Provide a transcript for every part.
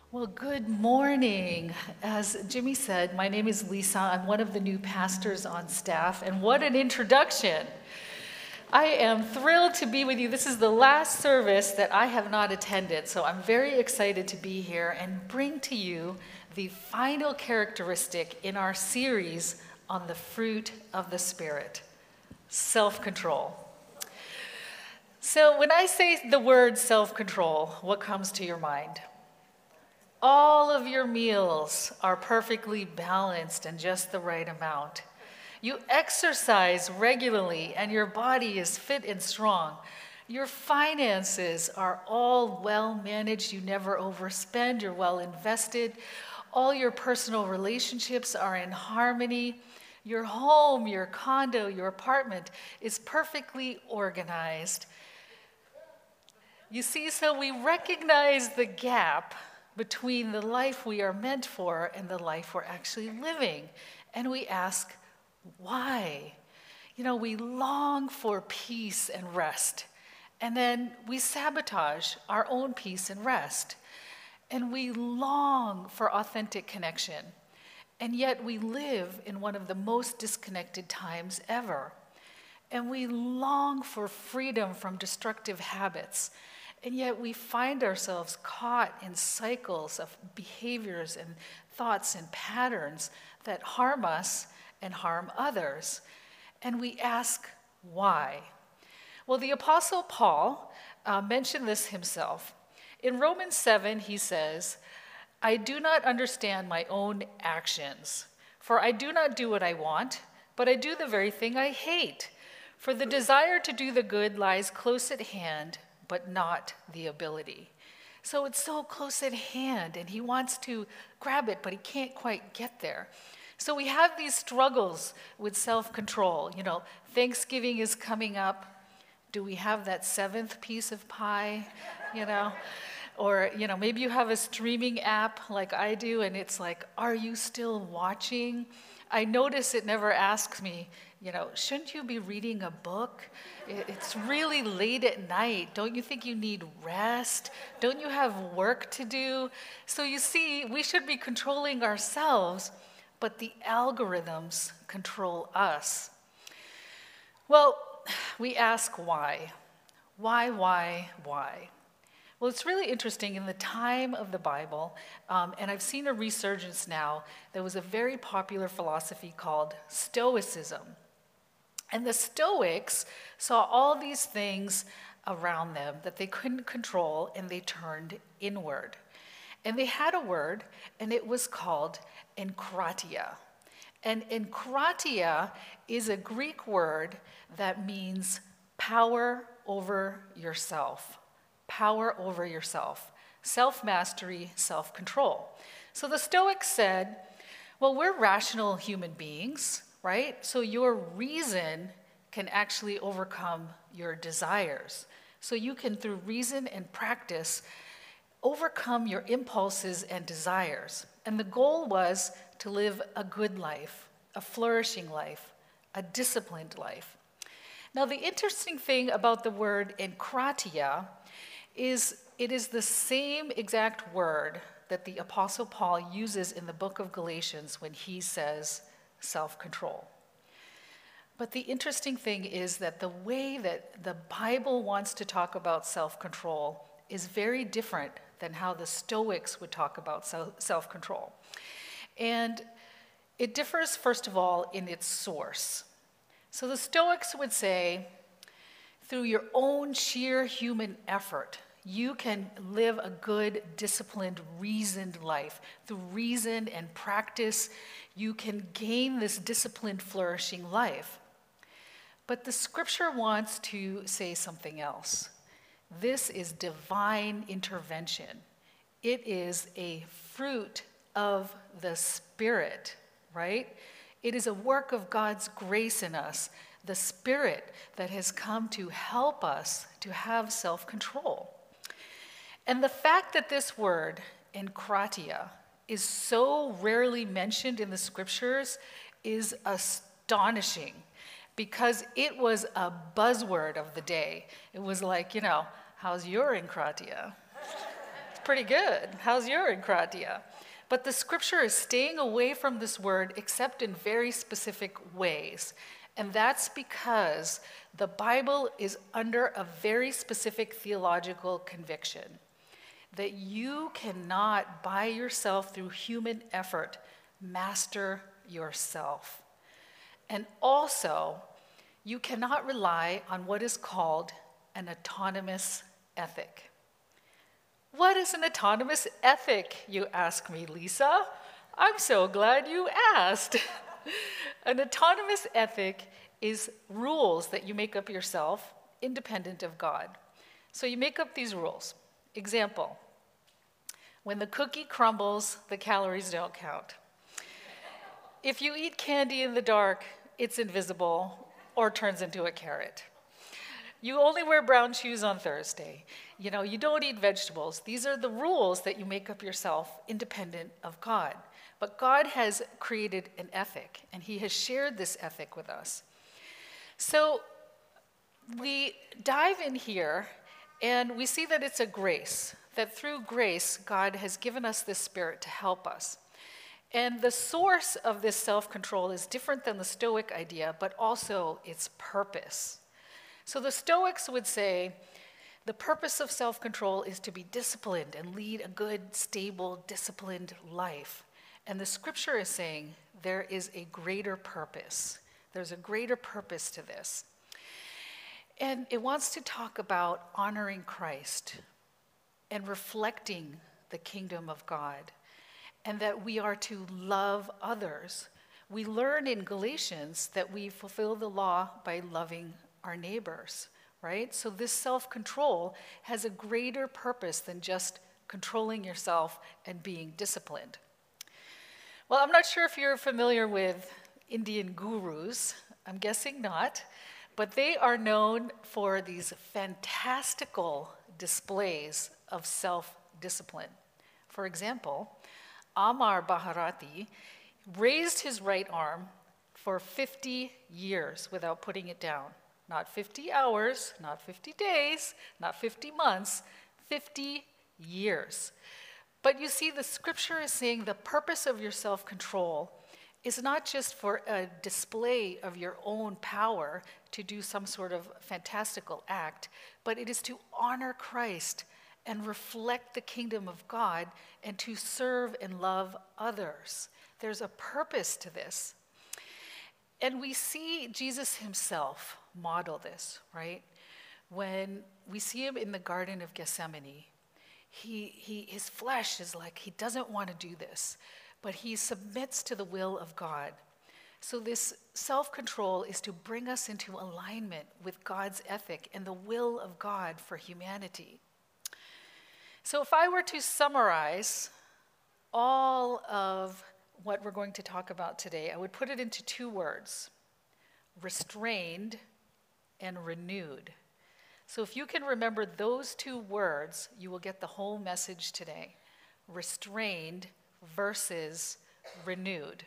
Well, good morning. As Jimmy said, my name is Lisa. I'm one of the new pastors on staff, and what an introduction. I am thrilled to be with you. This is the last service that I have not attended, so I'm very excited to be here and bring to you the final characteristic in our series on the fruit of the Spirit, self-control. So when I say the word self-control, what comes to your mind? All of your meals are perfectly balanced and just the right amount. You exercise regularly and your body is fit and strong. Your finances are all well managed. You never overspend. You're well invested. All your personal relationships are in harmony. Your home, your condo, your apartment is perfectly organized. You see, so we recognize the gap between the life we are meant for and the life we're actually living. And we ask, why? We long for peace and rest. And then we sabotage our own peace and rest. And we long for authentic connection. And yet we live in one of the most disconnected times ever. And we long for freedom from destructive habits. And yet we find ourselves caught in cycles of behaviors and thoughts and patterns that harm us and harm others. And we ask, why? Well, the Apostle Paul mentioned this himself. In Romans 7, he says, I do not understand my own actions, for I do not do what I want, but I do the very thing I hate. For the desire to do the good lies close at hand, but not the ability. So it's so close at hand, and he wants to grab it, but he can't quite get there. So we have these struggles with self-control. Thanksgiving is coming up. Do we have that 7th piece of pie? Or, maybe you have a streaming app like I do, and it's like, are you still watching? I notice it never asks me, shouldn't you be reading a book? It's really late at night. Don't you think you need rest? Don't you have work to do? So you see, we should be controlling ourselves, but the algorithms control us. Well, we ask why. Why? Well, it's really interesting. In the time of the Bible, and I've seen a resurgence now, there was a very popular philosophy called Stoicism. And the Stoics saw all these things around them that they couldn't control, and they turned inward. And they had a word, and it was called enkratia. And enkratia is a Greek word that means power over yourself. Power over yourself. Self-mastery, self-control. So the Stoics said, well, we're rational human beings, right? So your reason can actually overcome your desires. So you can, through reason and practice, overcome your impulses and desires. And the goal was to live a good life, a flourishing life, a disciplined life. Now, the interesting thing about the word enkratia is it is the same exact word that the Apostle Paul uses in the book of Galatians when he says self-control. But the interesting thing is that the way that the Bible wants to talk about self-control is very different than how the Stoics would talk about self-control. And it differs, first of all, in its source. So the Stoics would say, through your own sheer human effort, you can live a good, disciplined, reasoned life. Through reason and practice, you can gain this disciplined, flourishing life. But the scripture wants to say something else. This is divine intervention. It is a fruit of the Spirit, right? It is a work of God's grace in us, the Spirit that has come to help us to have self-control. And the fact that this word, enkratia, is so rarely mentioned in the scriptures is astonishing, because it was a buzzword of the day. It was like, how's your enkratia? Pretty good. How's your Encratia? But the scripture is staying away from this word except in very specific ways. And that's because the Bible is under a very specific theological conviction that you cannot, by yourself through human effort, master yourself. And also, you cannot rely on what is called an autonomous ethic. What is an autonomous ethic, you ask me, Lisa? I'm so glad you asked. An autonomous ethic is rules that you make up yourself, independent of God. So you make up these rules. Example, when the cookie crumbles, the calories don't count. If you eat candy in the dark, it's invisible or turns into a carrot. You only wear brown shoes on Thursday. You don't eat vegetables. These are the rules that you make up yourself, independent of God. But God has created an ethic, and he has shared this ethic with us. So we dive in here, and we see that it's a grace, that through grace, God has given us this spirit to help us. And the source of this self-control is different than the Stoic idea, but also its purpose. So the Stoics would say, the purpose of self-control is to be disciplined and lead a good, stable, disciplined life. And the scripture is saying there is a greater purpose. There's a greater purpose to this. And it wants to talk about honoring Christ and reflecting the kingdom of God, and that we are to love others. We learn in Galatians that we fulfill the law by loving our neighbors, right? So this self-control has a greater purpose than just controlling yourself and being disciplined. Well, I'm not sure if you're familiar with Indian gurus. I'm guessing not. But they are known for these fantastical displays of self-discipline. For example, Amar Bharati raised his right arm for 50 years without putting it down. Not 50 hours, not 50 days, not 50 months, 50 years. But you see, the scripture is saying the purpose of your self-control is not just for a display of your own power to do some sort of fantastical act, but it is to honor Christ and reflect the kingdom of God and to serve and love others. There's a purpose to this. And we see Jesus himself model this, right? When we see him in the Garden of Gethsemane, his flesh is like, he doesn't want to do this, but he submits to the will of God. So this self-control is to bring us into alignment with God's ethic and the will of God for humanity. So if I were to summarize all of what we're going to talk about today, I would put it into two words: restrained and renewed. So if you can remember those two words, you will get the whole message today. Restrained versus renewed.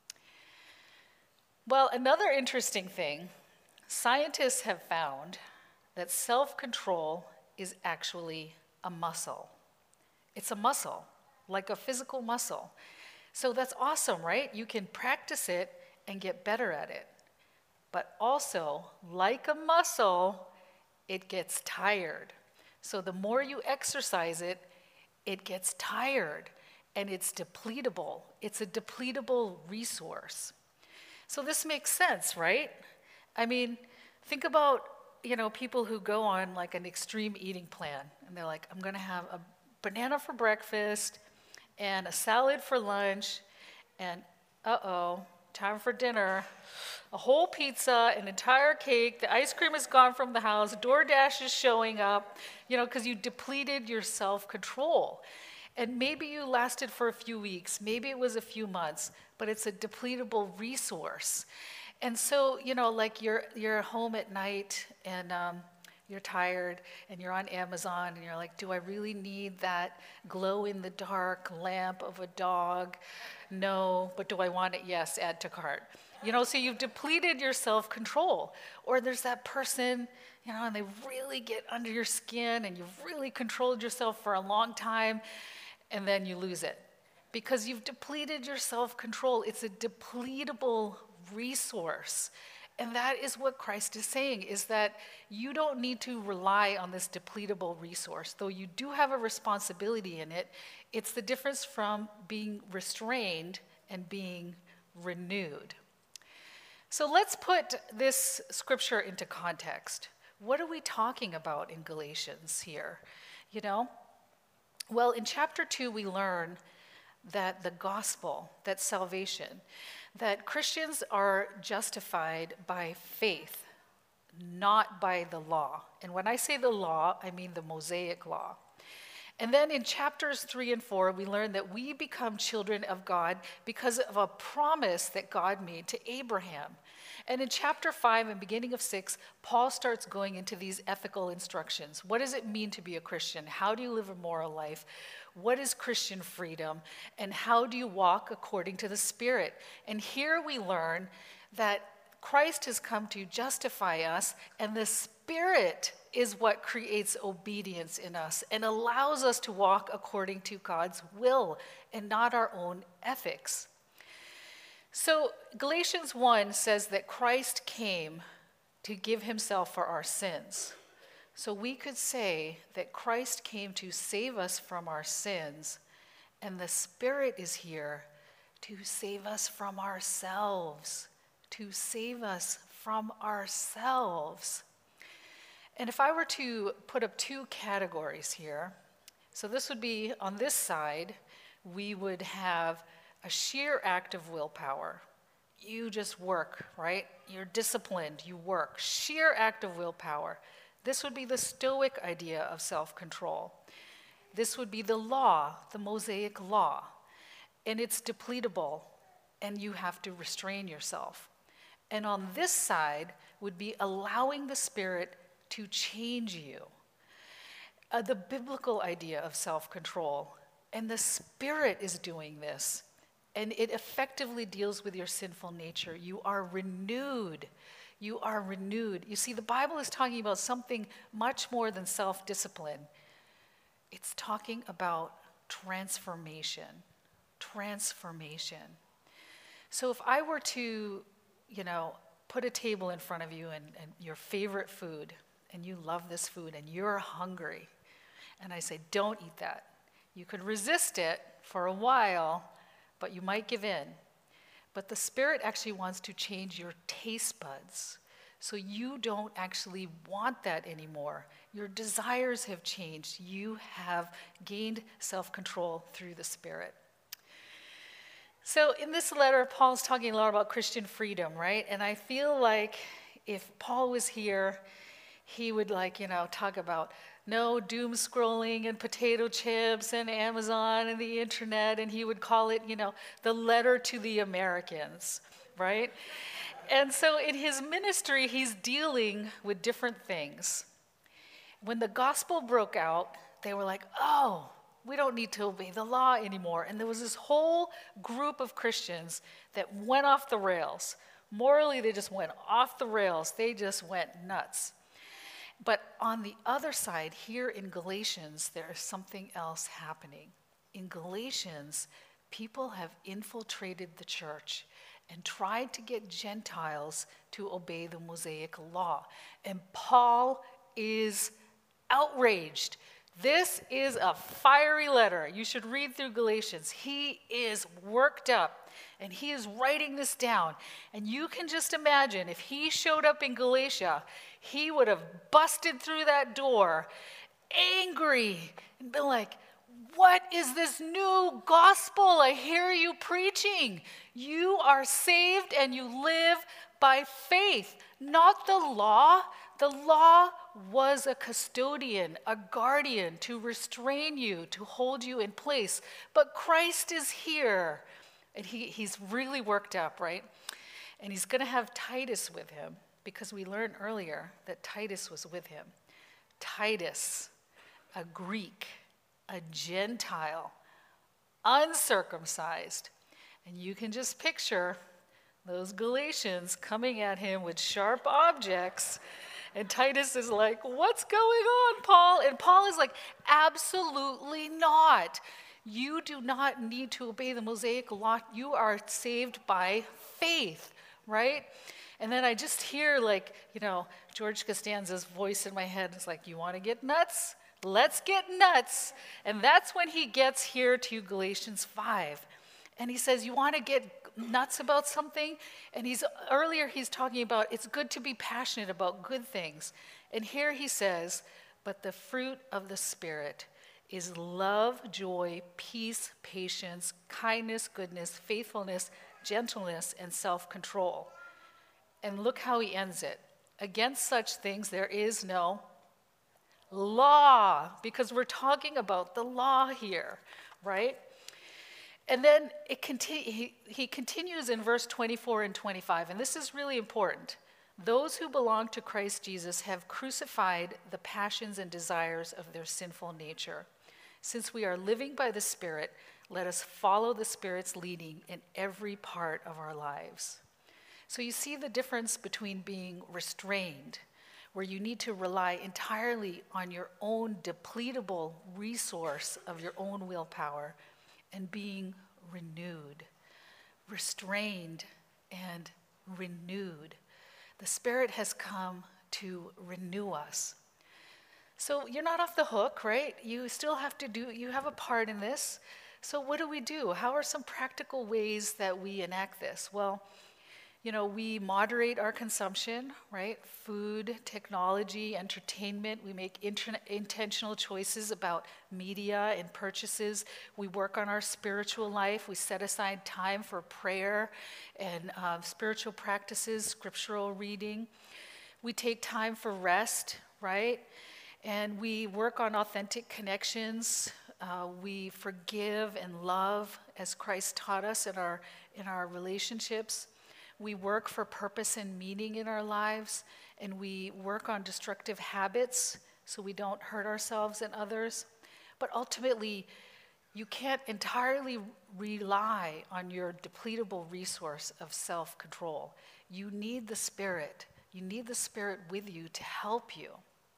Well, another interesting thing, scientists have found that self-control is actually a muscle. It's a muscle, like a physical muscle. So that's awesome, right? You can practice it and get better at it. But also, like a muscle, it gets tired. So the more you exercise it, it gets tired and it's depletable. It's a depletable resource. So this makes sense, right? I mean, think about, people who go on like an extreme eating plan and they're like, I'm gonna have a banana for breakfast and a salad for lunch and time for dinner, a whole pizza, an entire cake, the ice cream is gone from the house, DoorDash is showing up, because you depleted your self-control. And maybe you lasted for a few weeks, maybe it was a few months, but it's a depletable resource. And so, like you're home at night and you're tired and you're on Amazon and you're like, do I really need that glow-in-the-dark lamp of a dog? No, but do I want it? Yes, add to cart. So you've depleted your self-control. Or there's that person, and they really get under your skin and you've really controlled yourself for a long time and then you lose it. Because you've depleted your self-control. It's a depletable resource. And that is what Christ is saying, is that you don't need to rely on this depletable resource. Though you do have a responsibility in it, it's the difference from being restrained and being renewed. So let's put this scripture into context. What are we talking about in Galatians here? Well, in chapter 2, we learn that the gospel, that salvation, that Christians are justified by faith, not by the law. And when I say the law, I mean the Mosaic law. And then in chapters 3 and 4, we learn that we become children of God because of a promise that God made to Abraham. And in chapter 5 and beginning of 6, Paul starts going into these ethical instructions. What does it mean to be a Christian? How do you live a moral life? What is Christian freedom? And how do you walk according to the Spirit? And here we learn that Christ has come to justify us, and the Spirit is what creates obedience in us and allows us to walk according to God's will and not our own ethics. So Galatians 1 says that Christ came to give himself for our sins. So we could say that Christ came to save us from our sins, and the Spirit is here to save us from ourselves, to save us from ourselves. And if I were to put up two categories here, so this would be on this side, we would have a sheer act of willpower. You just work, right? You're disciplined, you work. Sheer act of willpower. This would be the Stoic idea of self-control. This would be the law, the Mosaic law. And it's depletable, and you have to restrain yourself. And on this side would be allowing the Spirit to change you. The biblical idea of self-control. And the Spirit is doing this. And it effectively deals with your sinful nature. You are renewed. You are renewed. You see, the Bible is talking about something much more than self-discipline. It's talking about transformation. Transformation. So if I were to, put a table in front of you and your favorite food, and you love this food and you're hungry, and I say, don't eat that. You could resist it for a while, but you might give in. But the Spirit actually wants to change your taste buds so you don't actually want that anymore. Your desires have changed. You have gained self-control through the Spirit. So in this letter, Paul's talking a lot about Christian freedom, right? And I feel like if Paul was here, he would talk about no doom scrolling and potato chips and Amazon and the internet, and he would call it, the letter to the Americans, right? And so in his ministry, he's dealing with different things. When the gospel broke out, they were like, oh, we don't need to obey the law anymore. And there was this whole group of Christians that went off the rails. Morally, they just went off the rails. They just went nuts. But on the other side, here in Galatians, there is something else happening. In Galatians, people have infiltrated the church and tried to get Gentiles to obey the Mosaic law. And Paul is outraged. This is a fiery letter. You should read through Galatians. He is worked up, and he is writing this down. And you can just imagine if he showed up in Galatia, he would have busted through that door, angry, and been like, what is this new gospel I hear you preaching? You are saved and you live by faith, not the law. The law was a custodian, a guardian to restrain you, to hold you in place. But Christ is here. And he's really worked up, right? And he's going to have Titus with him because we learned earlier that Titus was with him. Titus, a Greek, a Gentile, uncircumcised. And you can just picture those Galatians coming at him with sharp objects. And Titus is like, what's going on, Paul? And Paul is like, absolutely not. You do not need to obey the Mosaic law. You are saved by faith, right? And then I just hear George Costanza's voice in my head. It's like, you want to get nuts? Let's get nuts. And that's when he gets here to Galatians 5. And he says, you want to get nuts about something? And earlier he's talking about it's good to be passionate about good things. And here he says, but the fruit of the Spirit is love, joy, peace, patience, kindness, goodness, faithfulness, gentleness, and self-control. And look how he ends it. Against such things there is no law, because we're talking about the law here, right? And then he continues in verse 24 and 25, and this is really important. Those who belong to Christ Jesus have crucified the passions and desires of their sinful nature. Since we are living by the Spirit, let us follow the Spirit's leading in every part of our lives. So you see the difference between being restrained, where you need to rely entirely on your own depletable resource of your own willpower, and being renewed, restrained and renewed. The Spirit has come to renew us. So you're not off the hook, right? You still have you have a part in this. So what do? How are some practical ways that we enact this? Well, we moderate our consumption, right? Food, technology, entertainment. We make intentional choices about media and purchases. We work on our spiritual life. We set aside time for prayer and spiritual practices, scriptural reading. We take time for rest, right? And we work on authentic connections. We forgive and love as Christ taught us in our relationships. We work for purpose and meaning in our lives, and we work on destructive habits so we don't hurt ourselves and others. But ultimately, you can't entirely rely on your depletable resource of self-control. You need the Spirit. You need the Spirit with you to help you.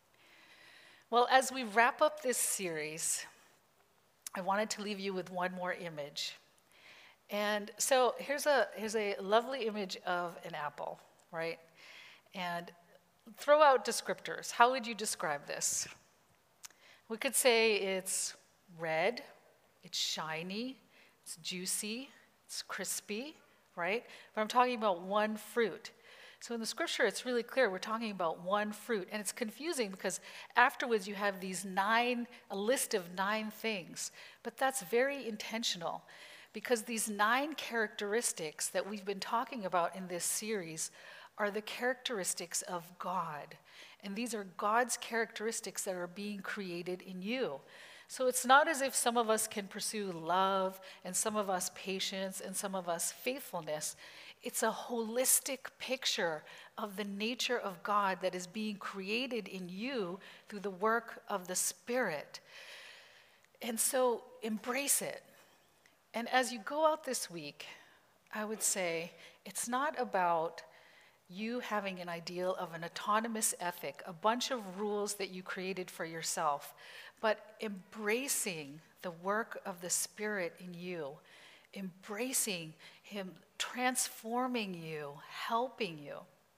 Well, as we wrap up this series, I wanted to leave you with one more image. And so here's a lovely image of an apple, right? And throw out descriptors. How would you describe this? We could say it's red, it's shiny, it's juicy, it's crispy, right? But I'm talking about one fruit. So in the scripture, it's really clear we're talking about one fruit. And it's confusing because afterwards you have a list of 9 things. But that's very intentional, because these 9 characteristics that we've been talking about in this series are the characteristics of God. And these are God's characteristics that are being created in you. So it's not as if some of us can pursue love, and some of us patience, and some of us faithfulness. It's a holistic picture of the nature of God that is being created in you through the work of the Spirit. And so embrace it. And as you go out this week, I would say it's not about you having an ideal of an autonomous ethic, a bunch of rules that you created for yourself, but embracing the work of the Spirit in you, embracing Him transforming you, helping you.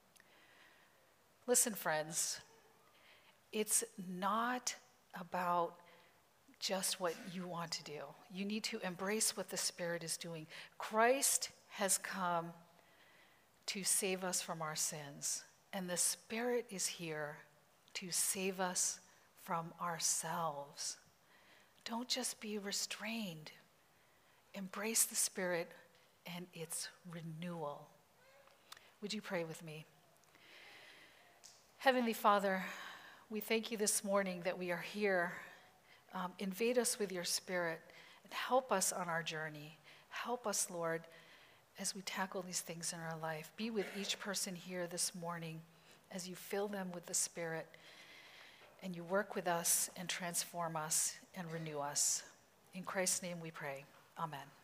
Listen, friends, it's not about just what you want to do. You need to embrace what the Spirit is doing. Christ has come to save us from our sins, and the Spirit is here to save us from ourselves. Don't just be restrained. Embrace the Spirit and its renewal. Would you pray with me? Heavenly Father, we thank you this morning that we are here. Invade us with your Spirit and help us on our journey. Help us, Lord, as we tackle these things in our life. Be with each person here this morning as you fill them with the Spirit and you work with us and transform us and renew us. In Christ's name we pray. Amen.